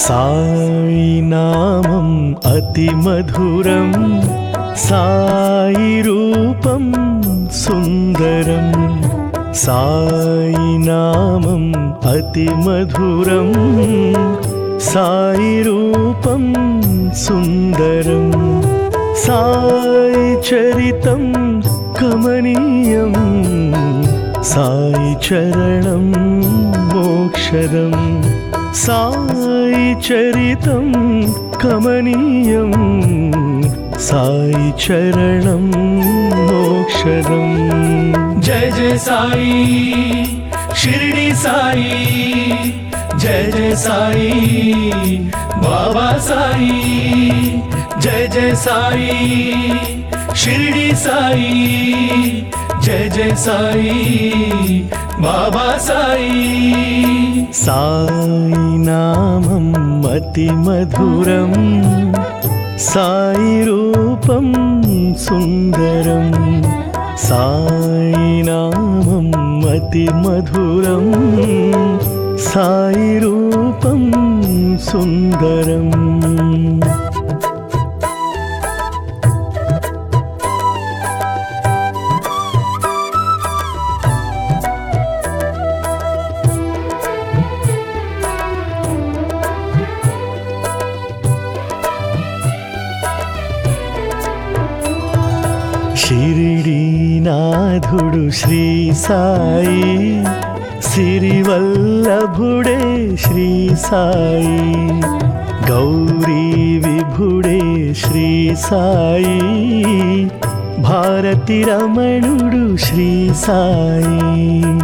సాయి నామం అతి మధురం, సాయి రూపం సుందరం. సాయి నామం అతి మధురం, సాయి రూపం సుందరం. సాయి చరితం కమనీయం, సాయి చరణం మోక్షదం. సాయి చరితం కమనీయం, సాయి చరణం మోక్షదం. जय जय साई शिरडी साई, जय जय साई बाबा साई. जय जय साई शिरडी साई, जय जय साई बाबा साई. సాయి నామం అతి మధురం, సాయి రూపం సుందరం. సాయి నామం అతి మధురం, సాయి రూపం సుందరం. షిరిడీనాథుడు శ్రీ సాయి, సిరివల్లభుడే శ్రీ సాయి. గౌరీ విభుడే శ్రీ సాయి, భారతి రమణుడు శ్రీ సాయి.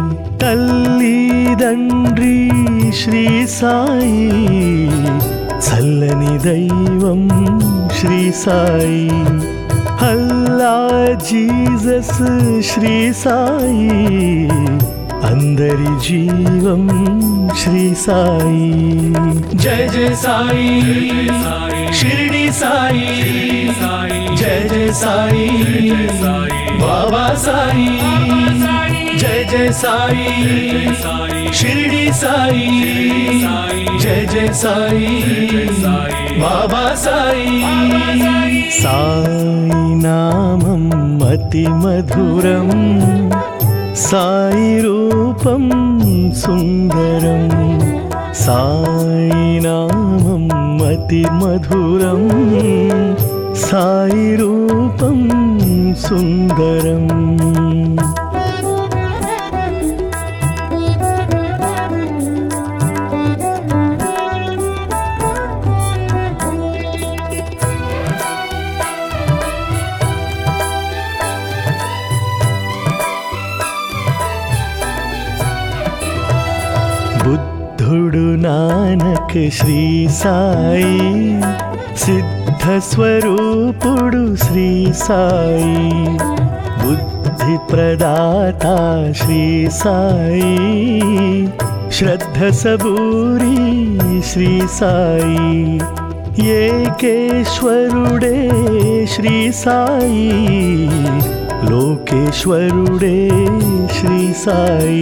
తల్లిదండ్రి శ్రీ సాయి, చల్లని దైవం శ్రీ సాయి. అల్లా జీసస్ శ్రీ సాయి, అందరి జీవం శ్రీ సాయి. जय जय साई शिरडी साई, जय जय साई बाबा साई. जय जय साई शिरडी साई, जय जय साई बाबा साई. సాయి నామం అతి మధురం, సాయి రూపం సుందరం. సాయి నామం అతి మధురం, సాయి రూపం సుందరం. బుద్ధుడు నానక్ శ్రీ సాయి, సిద్ధ స్వరూపుడు శ్రీ సాయి. బుద్ధి ప్రదాత శ్రీ సాయి, శ్రద్ధ సబూరి శ్రీ సాయి. ఏకేశ్వరుడే శ్రీ సాయి, లోకేశ్వరుడే శ్రీ సాయి.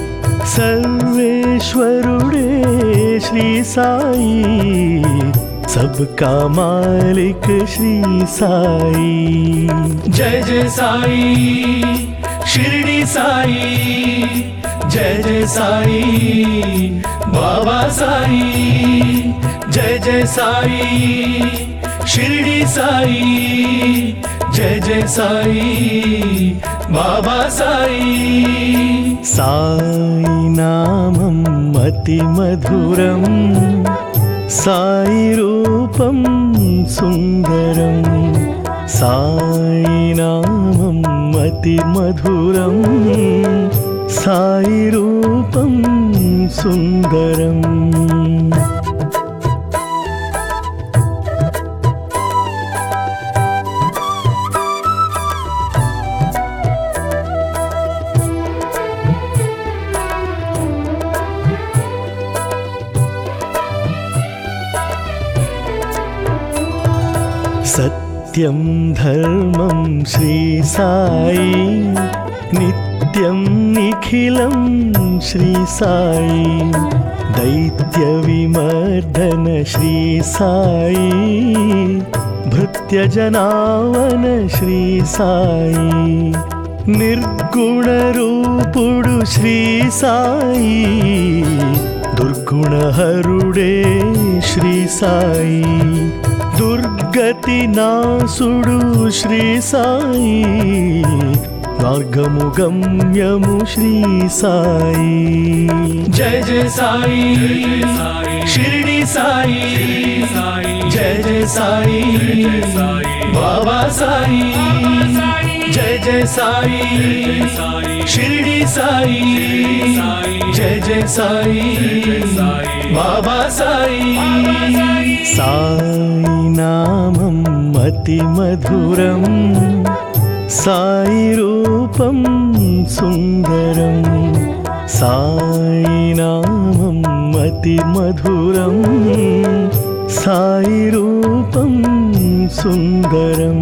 सर्वेश्वरुडे श्री साई, सबका मालिक श्री साई. जय जय साई शिरडी साई, जय जय साई बाबा साई. जय जय साई शिरडी साई, जय जय साई बाबा साई. సాయి నామం అతి మధురం, సాయి రూపం సుందరం. సాయి నామం అతి మధురం, సాయి రూపం సుందరం. సత్యం ధర్మం శ్రీ సాయి, నిత్యం నిఖిలం శ్రీ సాయి. दैत्य विमर्दन श्री साई भृत्यजनावन श्री साई निर्गुण रूपुडु श्री साई दुर्गुण हरुडे श्री साई दुर्गति नासुडु श्री साई మార్గము గమ్యము శ్రీ సాయి జయ జయ సాయి షిరిడి సాయి జయ జయ సాయి బాబా సాయి జయ జయ సాయి షిరిడి సాయి జయ జయ సాయి బాబా సాయి సాయి నామం అతి మధురం సాయి రూపం సుందరం సాయి నామం అతి మధురం సాయి రూపం సుందరం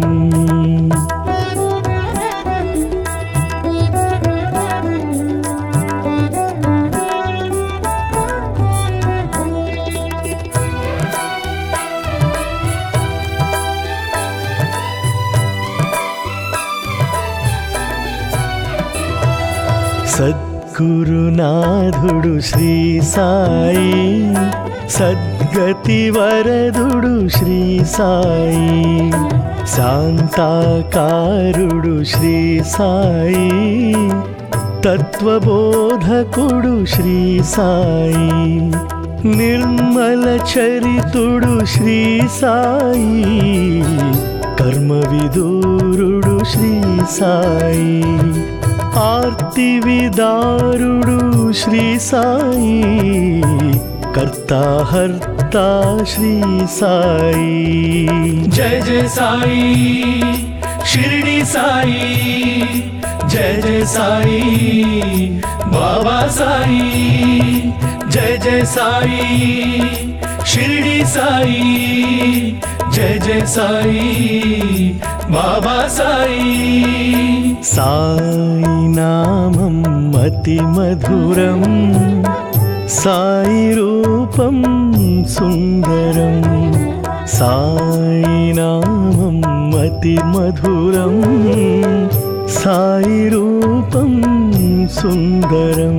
సద్గురునాథుడు శ్రీ సాయి సద్గతి వరదుడు శ్రీ సాయి శాంతాకారుడు శ్రీ సాయి తత్వబోధకుడు శ్రీ సాయి నిర్మల చరితుడు శ్రీ సాయి కర్మ విదూరుడు శ్రీ సాయి ఆర్తి విదారుడు శ్రీ సాయి కర్తా హర్తా శ్రీ సాయి జయ జయ సాయి షిరిడి సాయి జయ జయ సాయి బాబా సాయి జయ జయ సాయి షిరిడి సాయి జయ జయ సాయి బాబా సాయి సాయి నామం అతి మధురం సాయి రూపం సుందరం సాయి నామం అతి మధురం సాయి రూపం సుందరం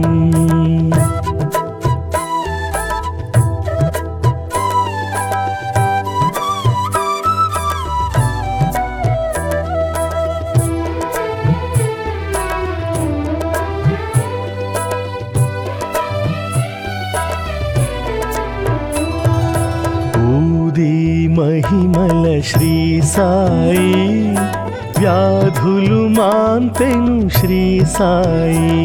మహిమల శ్రీ సాయి వ్యాధులు మాన్పెను శ్రీ సాయి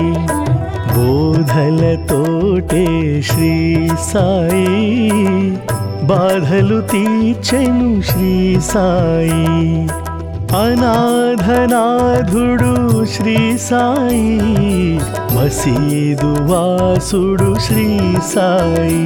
బోధలతోటే శ్రీ సాయి బాధలు తీర్చెను శ్రీ సాయి అనాథనాథుడు శ్రీ సాయి మసీదు వాసుడు శ్రీ సాయి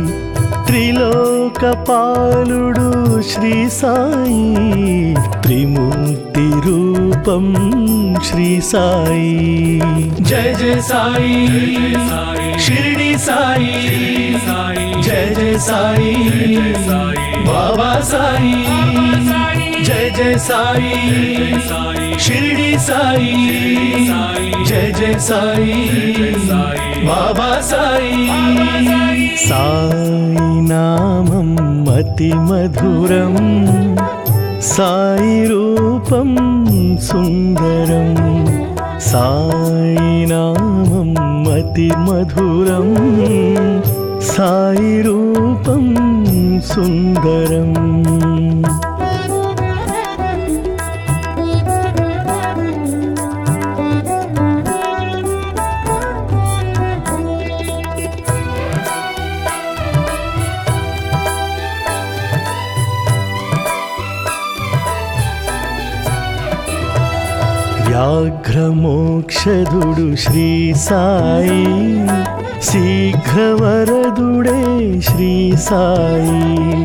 త్రిలోకపాలుడు శ్రీ సాయి త్రిమూర్తి రూపం శ్రీ సాయి జయ జయ సాయి షిరిడి సాయి జయ జయ సాయి బాబా సాయి జయ జయ సాయి షిరిడి సాయి జయ జయ సాయి బాబా సాయి సాయి నామం అతి మధురం సాయి రూపం సుందరం సాయి నామం అతి మధురం సాయి రూపం సుందరం వ్యాఘ్రమోక్షదుడు శ్రీ సాయి శీఘ్రవరదుడే శ్రీ సాయి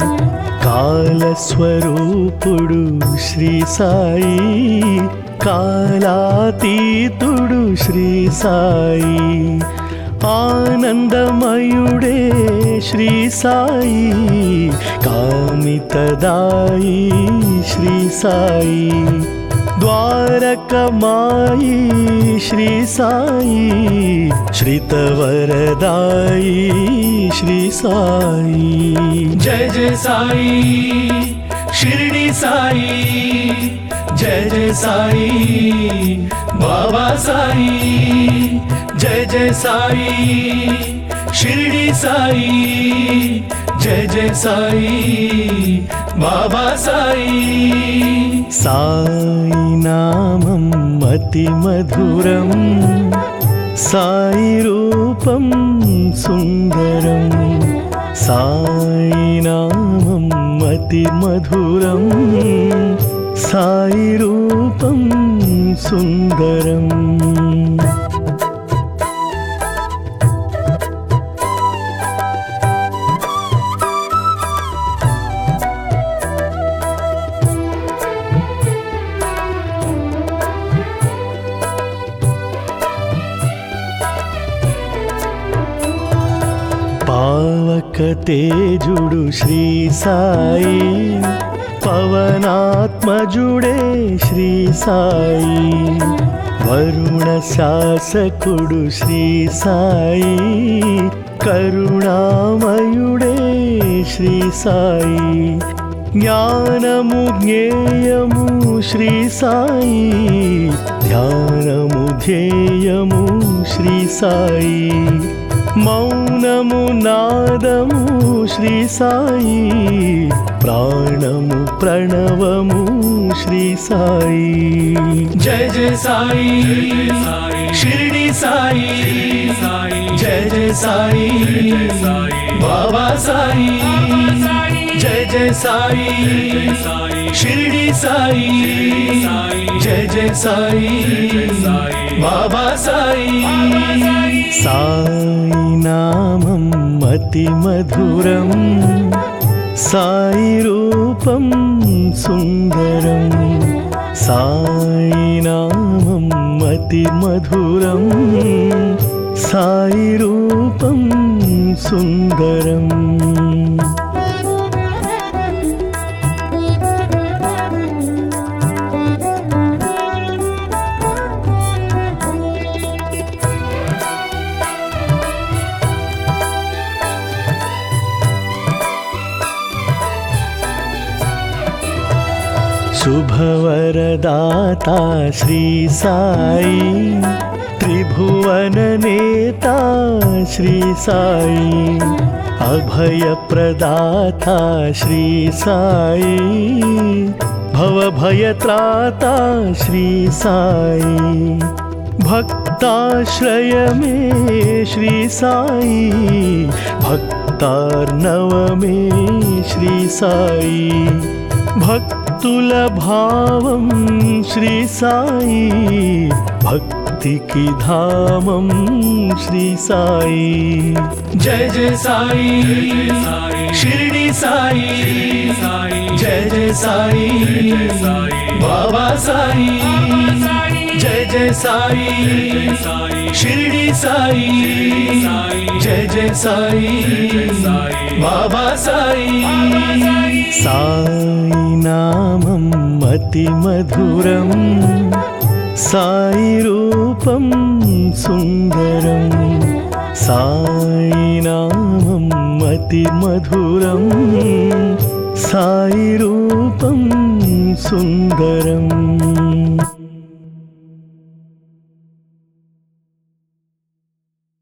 కాలస్వరూపుడు శ్రీ సాయి కాలాతీతుడు శ్రీ సాయి ఆనందమయుడే శ్రీ సాయి, కామితదాయి శ్రీ సాయి, ద్వారకమాయి శ్రీ సాయి, శ్రితవరదాయి శ్రీ సాయి. జయ జయ సాయి షిరిడి సాయి, జయ జయ సాయి బాబా సాయి, జయ జయ సాయి షిరిడి సాయి, జయ జయ సాయి బాబా సాయి. సాయి నామం అతి మధురం, సాయి రూపం సుందరం, సాయి నామం అతి మధురం, సాయి రూపం సుందరం. పావక తేజుడు శ్రీ సాయి, పవనాత్మజుడే శ్రీ సాయి, వరుణ శాసకుడు శ్రీ సాయి, కరుణామయుడే శ్రీ సాయి, జ్ఞానము జ్ఞేయము శ్రీ సాయి, ధ్యానము ధ్యేయము శ్రీ సాయి, మౌనము నాదము శ్రీ సాయి, ప్రాణము ప్రణవము శ్రీ సాయి. జయ జయ సాయి షిరిడి సాయి, జయ జయ సాయి బాబా సాయి, జయ జయ సాయి షిరిడి సాయి, జయ జయ సాయి బాబా సాయి. సాయి నామం అతి మధురం, సాయి రూపం సుందరం, సాయి నామం అతి మధురం, సాయి రూపం సుందరం. శుభవరదాతా శ్రీ సాయి, త్రిభువన నేతా శ్రీ సాయి, అభయప్రదాతా శ్రీ సాయి, భవభయత్రాతా శ్రీ సాయి, భక్తాశ్రయమే శ్రీ సాయి, భక్తార్ణవమే శ్రీ సాయి, భక్తుల భావం శ్రీ సాయి, భక్తికి ధామం శ్రీ సాయి. జయ జయ సాయి షిరిడి సాయి, జయ జయ సాయి బాబా సాయి, జయ జయ సాయి షిరిడి సాయి, జయ జయ సాయి బాబా సాయి. సాయి నామం అతి మధురం, సాయి రూపం సుందరం, సాయి నామం అతి మధురం, సాయి రూపం సుందరం.